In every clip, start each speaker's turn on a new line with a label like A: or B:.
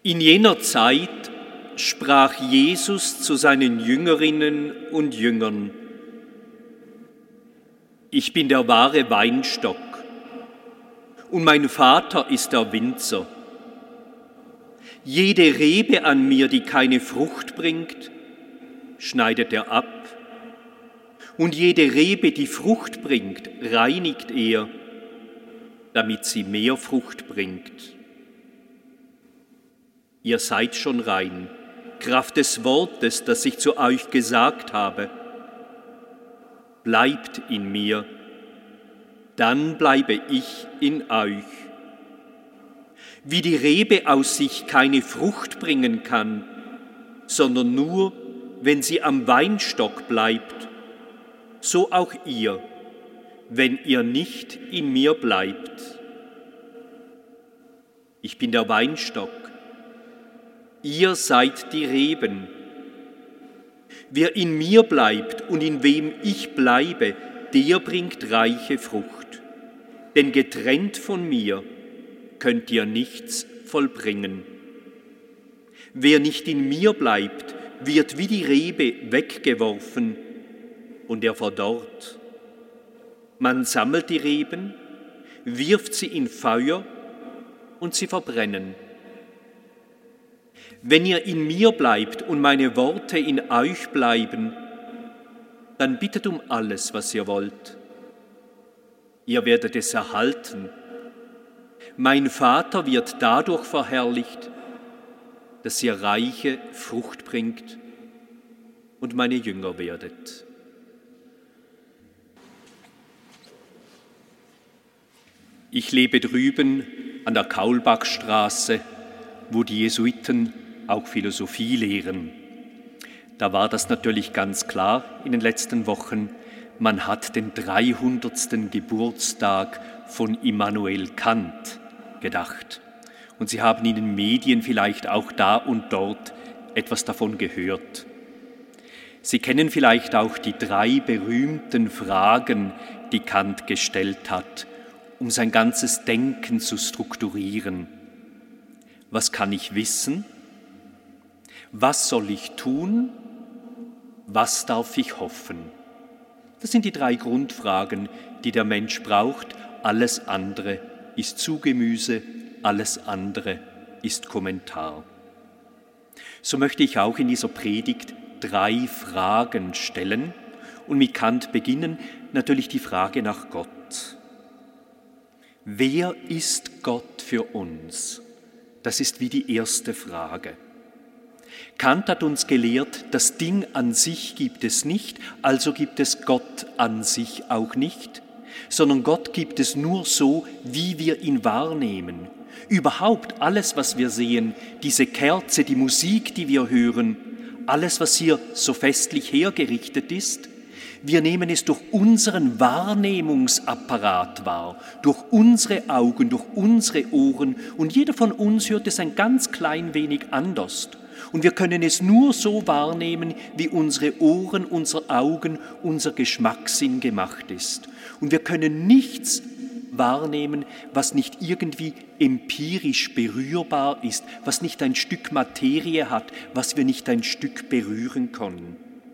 A: In jener Zeit sprach Jesus zu seinen Jüngerinnen und Jüngern: Ich bin der wahre Weinstock und mein Vater ist der Winzer. Jede Rebe an mir, die keine Frucht bringt, schneidet er ab, und jede Rebe, die Frucht bringt, reinigt er, damit sie mehr Frucht bringt. Ihr seid schon rein, Kraft des Wortes, das ich zu euch gesagt habe. Bleibt in mir, dann bleibe ich in euch. Wie die Rebe aus sich keine Frucht bringen kann, sondern nur, wenn sie am Weinstock bleibt, so auch ihr, wenn ihr nicht in mir bleibt. Ich bin der Weinstock, ihr seid die Reben. Wer in mir bleibt und in wem ich bleibe, der bringt reiche Frucht. Denn getrennt von mir könnt ihr nichts vollbringen. Wer nicht in mir bleibt, wird wie die Rebe weggeworfen und er verdorrt. Man sammelt die Reben, wirft sie in Feuer und sie verbrennen. Wenn ihr in mir bleibt und meine Worte in euch bleiben, dann bittet um alles, was ihr wollt. Ihr werdet es erhalten. Mein Vater wird dadurch verherrlicht, dass ihr reiche Frucht bringt und meine Jünger werdet. Ich lebe drüben an der Kaulbachstraße, wo die Jesuiten auch Philosophie lehren. Da war das natürlich ganz klar in den letzten Wochen. Man hat den 300. Geburtstag von Immanuel Kant gedacht. Und Sie haben in den Medien vielleicht auch da und dort etwas davon gehört. Sie kennen vielleicht auch die 3 berühmten Fragen, die Kant gestellt hat, um sein ganzes Denken zu strukturieren. Was kann ich wissen? Was soll ich tun? Was darf ich hoffen? Das sind die 3 Grundfragen, die der Mensch braucht. Alles andere ist Zugemüse, alles andere ist Kommentar. So möchte ich auch in dieser Predigt 3 Fragen stellen und mit Kant beginnen, natürlich die Frage nach Gott. Wer ist Gott für uns? Das ist wie die erste Frage. Kant hat uns gelehrt, das Ding an sich gibt es nicht, also gibt es Gott an sich auch nicht, sondern Gott gibt es nur so, wie wir ihn wahrnehmen. Überhaupt alles, was wir sehen, diese Kerze, die Musik, die wir hören, alles, was hier so festlich hergerichtet ist, wir nehmen es durch unseren Wahrnehmungsapparat wahr, durch unsere Augen, durch unsere Ohren, und jeder von uns hört es ein ganz klein wenig anders. Und wir können es nur so wahrnehmen, wie unsere Ohren, unsere Augen, unser Geschmackssinn gemacht ist. Und wir können nichts wahrnehmen, was nicht irgendwie empirisch berührbar ist, was nicht ein Stück Materie hat, was wir nicht ein Stück berühren können.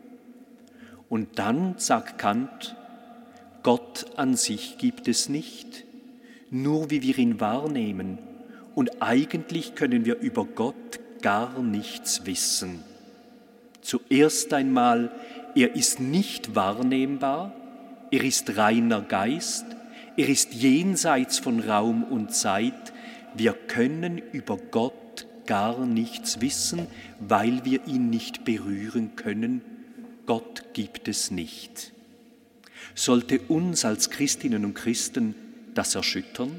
A: Und dann sagt Kant, Gott an sich gibt es nicht, nur wie wir ihn wahrnehmen. Und eigentlich können wir über Gott gar nichts wissen. Zuerst einmal, er ist nicht wahrnehmbar, er ist reiner Geist, er ist jenseits von Raum und Zeit. Wir können über Gott gar nichts wissen, weil wir ihn nicht berühren können. Gott gibt es nicht. Sollte uns als Christinnen und Christen das erschüttern?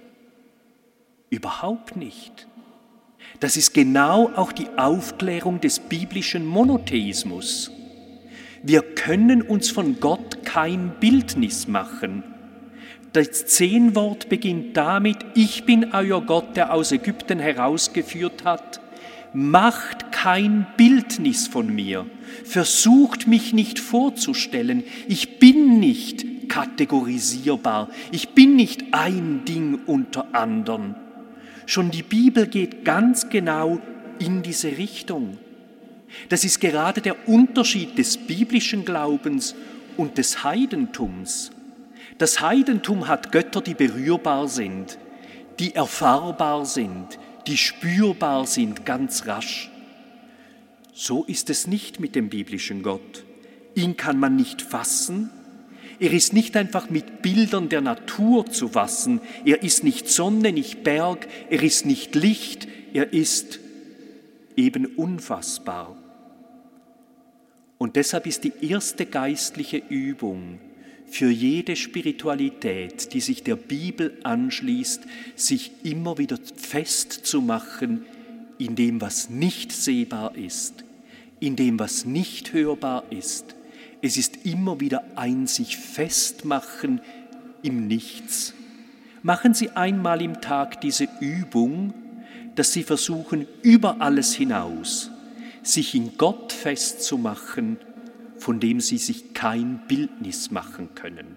A: Überhaupt nicht. Das ist genau auch die Aufklärung des biblischen Monotheismus. Wir können uns von Gott kein Bildnis machen. Das 10-Wort beginnt damit: Ich bin euer Gott, der aus Ägypten herausgeführt hat. Macht kein Bildnis von mir. Versucht mich nicht vorzustellen. Ich bin nicht kategorisierbar. Ich bin nicht ein Ding unter anderen. Schon die Bibel geht ganz genau in diese Richtung. Das ist gerade der Unterschied des biblischen Glaubens und des Heidentums. Das Heidentum hat Götter, die berührbar sind, die erfahrbar sind, die spürbar sind, ganz rasch. So ist es nicht mit dem biblischen Gott. Ihn kann man nicht fassen. Er ist nicht einfach mit Bildern der Natur zu fassen. Er ist nicht Sonne, nicht Berg, er ist nicht Licht, er ist eben unfassbar. Und deshalb ist die erste geistliche Übung für jede Spiritualität, die sich der Bibel anschließt, sich immer wieder festzumachen in dem, was nicht sehbar ist, in dem, was nicht hörbar ist. Es ist immer wieder ein sich festmachen im Nichts. Machen Sie einmal im Tag diese Übung, dass Sie versuchen, über alles hinaus sich in Gott festzumachen, von dem Sie sich kein Bildnis machen können.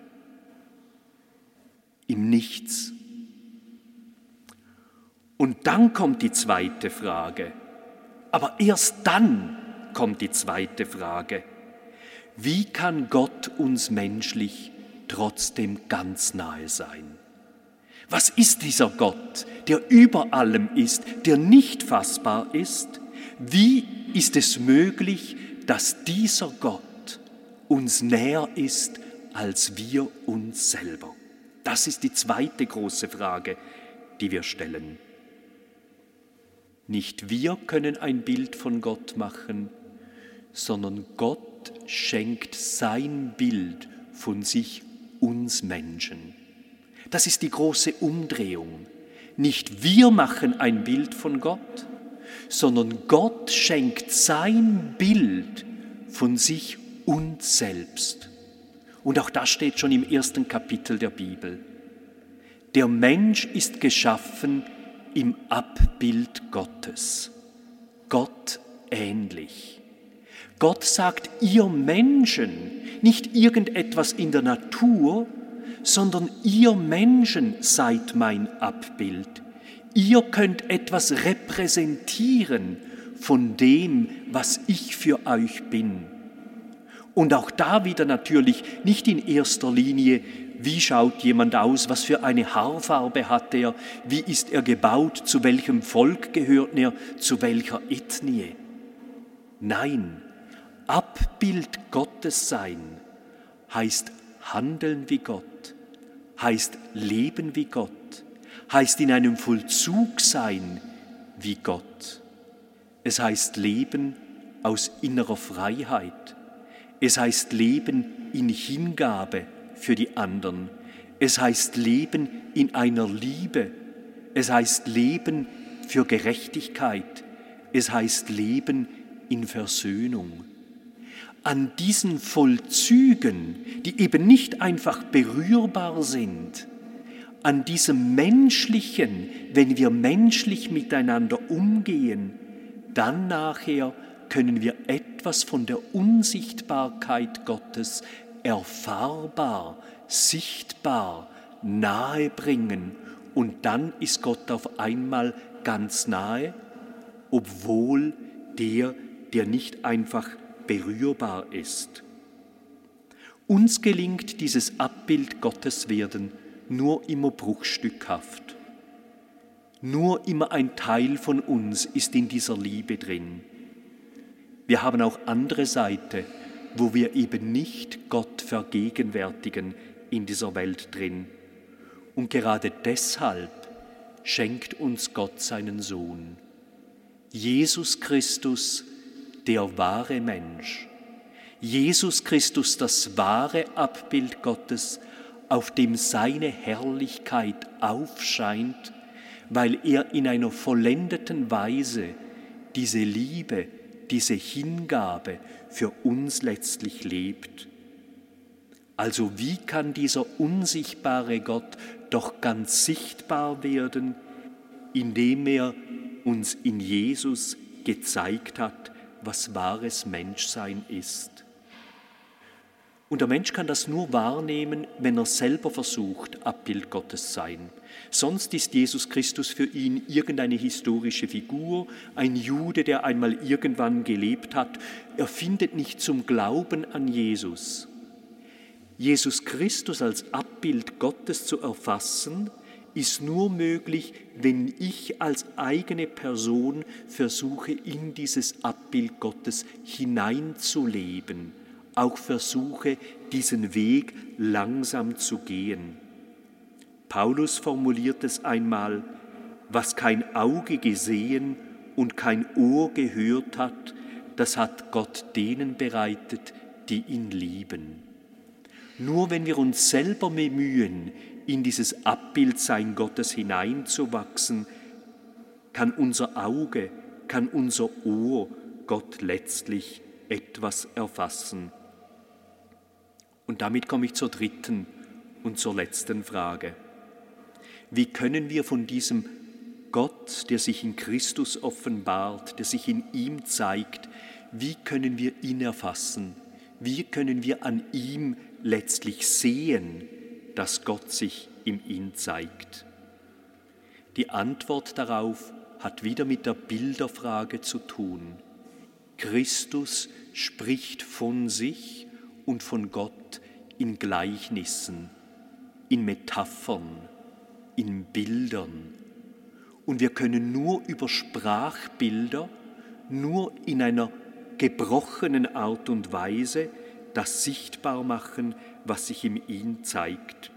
A: Im Nichts. Und dann kommt die zweite Frage. Aber erst dann kommt die zweite Frage. Wie kann Gott uns menschlich trotzdem ganz nahe sein? Was ist dieser Gott, der über allem ist, der nicht fassbar ist? Wie ist es möglich, dass dieser Gott uns näher ist als wir uns selber? Das ist die zweite große Frage, die wir stellen. Nicht wir können ein Bild von Gott machen, sondern Gott schenkt sein Bild von sich uns Menschen. Das ist die große Umdrehung. Nicht wir machen ein Bild von Gott, sondern Gott schenkt sein Bild von sich uns selbst. Und auch das steht schon im ersten Kapitel der Bibel. Der Mensch ist geschaffen im Abbild Gottes, Gott ähnlich. Gott sagt, ihr Menschen, nicht irgendetwas in der Natur, sondern ihr Menschen seid mein Abbild. Ihr könnt etwas repräsentieren von dem, was ich für euch bin. Und auch da wieder natürlich nicht in erster Linie, wie schaut jemand aus, was für eine Haarfarbe hat er, wie ist er gebaut, zu welchem Volk gehört er, zu welcher Ethnie. Nein, Abbild Gottes sein heißt handeln wie Gott, heißt leben wie Gott, heißt in einem Vollzug sein wie Gott. Es heißt Leben aus innerer Freiheit. Es heißt Leben in Hingabe für die anderen. Es heißt Leben in einer Liebe. Es heißt Leben für Gerechtigkeit. Es heißt Leben in Versöhnung. An diesen Vollzügen, die eben nicht einfach berührbar sind, an diesem Menschlichen, wenn wir menschlich miteinander umgehen, dann nachher können wir etwas von der Unsichtbarkeit Gottes erfahrbar, sichtbar, nahe bringen. Und dann ist Gott auf einmal ganz nahe, obwohl der nicht einfach berührbar ist. Uns gelingt dieses Abbild Gottes werden nur immer bruchstückhaft. Nur immer ein Teil von uns ist in dieser Liebe drin. Wir haben auch andere Seite, wo wir eben nicht Gott vergegenwärtigen in dieser Welt drin. Und gerade deshalb schenkt uns Gott seinen Sohn. Jesus Christus, der wahre Mensch. Jesus Christus, das wahre Abbild Gottes, auf dem seine Herrlichkeit aufscheint, weil er in einer vollendeten Weise diese Liebe, diese Hingabe für uns letztlich lebt. Also wie kann dieser unsichtbare Gott doch ganz sichtbar werden, indem er uns in Jesus gezeigt hat, was wahres Menschsein ist? Und der Mensch kann das nur wahrnehmen, wenn er selber versucht, Abbild Gottes sein. Sonst ist Jesus Christus für ihn irgendeine historische Figur, ein Jude, der einmal irgendwann gelebt hat. Er findet nicht zum Glauben an Jesus. Jesus Christus als Abbild Gottes zu erfassen, ist nur möglich, wenn ich als eigene Person versuche, in dieses Abbild Gottes hineinzuleben, auch versuche, diesen Weg langsam zu gehen. Paulus formuliert es einmal: Was kein Auge gesehen und kein Ohr gehört hat, das hat Gott denen bereitet, die ihn lieben. Nur wenn wir uns selber bemühen, in dieses Abbildsein Gottes hineinzuwachsen, kann unser Auge, kann unser Ohr Gott letztlich etwas erfassen. Und damit komme ich zur dritten und zur letzten Frage. Wie können wir von diesem Gott, der sich in Christus offenbart, der sich in ihm zeigt, wie können wir ihn erfassen? Wie können wir an ihm letztlich sehen, dass Gott sich in ihm zeigt? Die Antwort darauf hat wieder mit der Bilderfrage zu tun. Christus spricht von sich und von Gott in Gleichnissen, in Metaphern, in Bildern. Und wir können nur über Sprachbilder, nur in einer gebrochenen Art und Weise das sichtbar machen, was sich in ihm zeigt.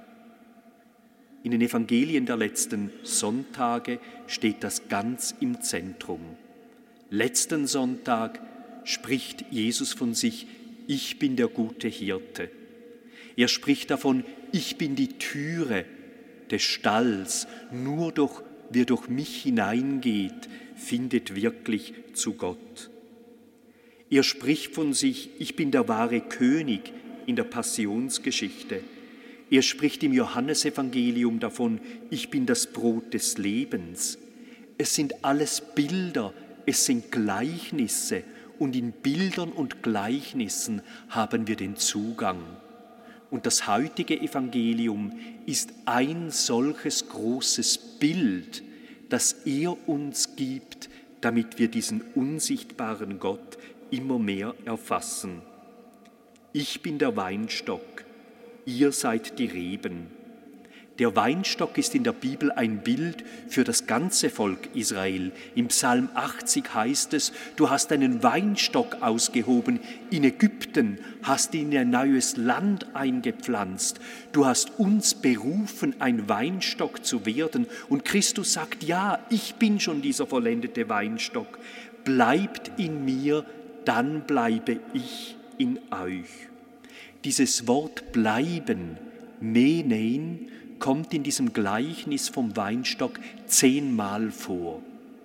A: In den Evangelien der letzten Sonntage steht das ganz im Zentrum. Letzten Sonntag spricht Jesus von sich: Ich bin der gute Hirte. Er spricht davon: Ich bin die Türe des Stalls. Nur wer durch mich hineingeht, findet wirklich zu Gott. Er spricht von sich: Ich bin der wahre König in der Passionsgeschichte. Er spricht im Johannesevangelium davon: Ich bin das Brot des Lebens. Es sind alles Bilder, es sind Gleichnisse, und in Bildern und Gleichnissen haben wir den Zugang. Und das heutige Evangelium ist ein solches großes Bild, das er uns gibt, damit wir diesen unsichtbaren Gott immer mehr erfassen. Ich bin der Weinstock, ihr seid die Reben. Der Weinstock ist in der Bibel ein Bild für das ganze Volk Israel. Im Psalm 80 heißt es: Du hast einen Weinstock ausgehoben in Ägypten, hast ihn in ein neues Land eingepflanzt. Du hast uns berufen, ein Weinstock zu werden. Und Christus sagt: Ja, ich bin schon dieser vollendete Weinstock. Bleibt in mir, dann bleibe ich in euch. Dieses Wort bleiben, menein, kommt in diesem Gleichnis vom Weinstock 10-mal vor.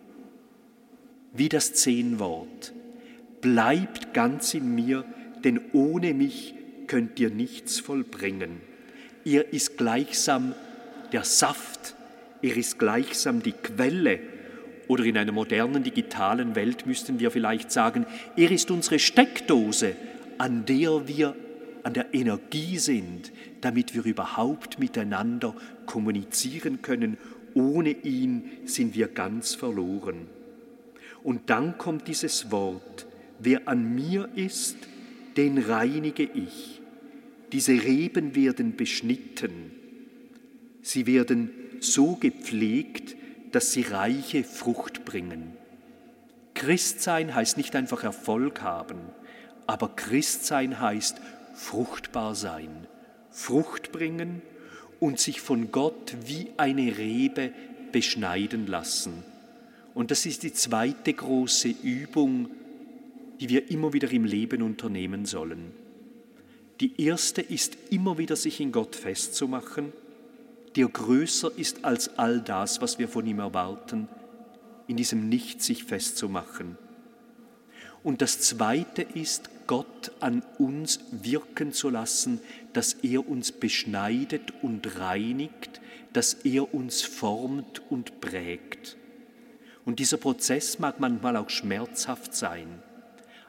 A: Wie das 10-Wort. Bleibt ganz in mir, denn ohne mich könnt ihr nichts vollbringen. Er ist gleichsam der Saft, er ist gleichsam die Quelle. Oder in einer modernen digitalen Welt müssten wir vielleicht sagen, er ist unsere Steckdose, an der wir an der Energie sind, damit wir überhaupt miteinander kommunizieren können. Ohne ihn sind wir ganz verloren. Und dann kommt dieses Wort: Wer an mir ist, den reinige ich. Diese Reben werden beschnitten. Sie werden so gepflegt, dass sie reiche Frucht bringen. Christsein heißt nicht einfach Erfolg haben, aber Christsein heißt fruchtbar sein, Frucht bringen und sich von Gott wie eine Rebe beschneiden lassen. Und das ist die zweite große Übung, die wir immer wieder im Leben unternehmen sollen. Die erste ist, immer wieder sich in Gott festzumachen, der größer ist als all das, was wir von ihm erwarten, in diesem Nichts sich festzumachen. Und das Zweite ist, Gott an uns wirken zu lassen, dass er uns beschneidet und reinigt, dass er uns formt und prägt. Und dieser Prozess mag manchmal auch schmerzhaft sein,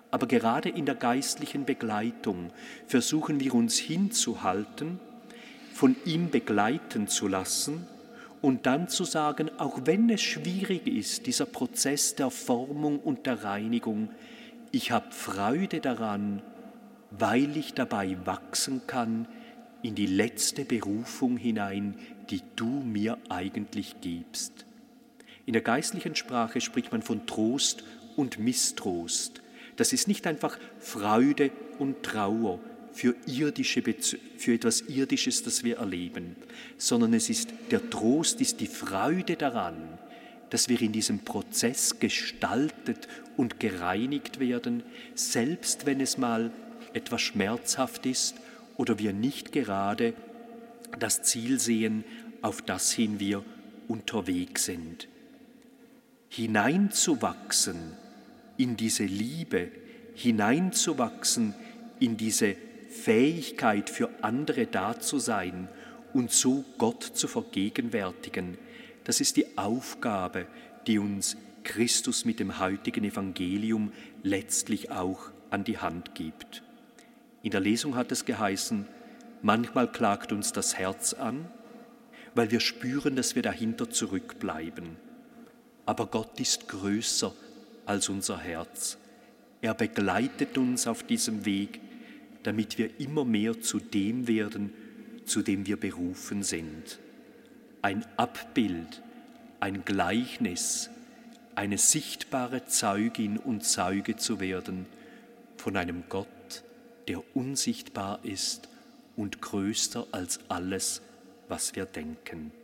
A: Aber gerade in der geistlichen Begleitung versuchen wir uns hinzuhalten, von ihm begleiten zu lassen und dann zu sagen, auch wenn es schwierig ist, dieser Prozess der Formung und der Reinigung, ich habe Freude daran, weil ich dabei wachsen kann in die letzte Berufung hinein, die du mir eigentlich gibst. In der geistlichen Sprache spricht man von Trost und Mistrost. Das ist nicht einfach Freude und Trauer für etwas Irdisches, das wir erleben, sondern der Trost ist die Freude daran, dass wir in diesem Prozess gestaltet und gereinigt werden, selbst wenn es mal etwas schmerzhaft ist oder wir nicht gerade das Ziel sehen, auf das hin wir unterwegs sind. Hineinzuwachsen in diese Liebe, hineinzuwachsen in diese Fähigkeit für andere da zu sein und so Gott zu vergegenwärtigen, das ist die Aufgabe, die uns Christus mit dem heutigen Evangelium letztlich auch an die Hand gibt. In der Lesung hat es geheißen, manchmal klagt uns das Herz an, weil wir spüren, dass wir dahinter zurückbleiben. Aber Gott ist größer als unser Herz. Er begleitet uns auf diesem Weg, damit wir immer mehr zu dem werden, zu dem wir berufen sind. Ein Abbild, ein Gleichnis, eine sichtbare Zeugin und Zeuge zu werden von einem Gott, der unsichtbar ist und größer als alles, was wir denken.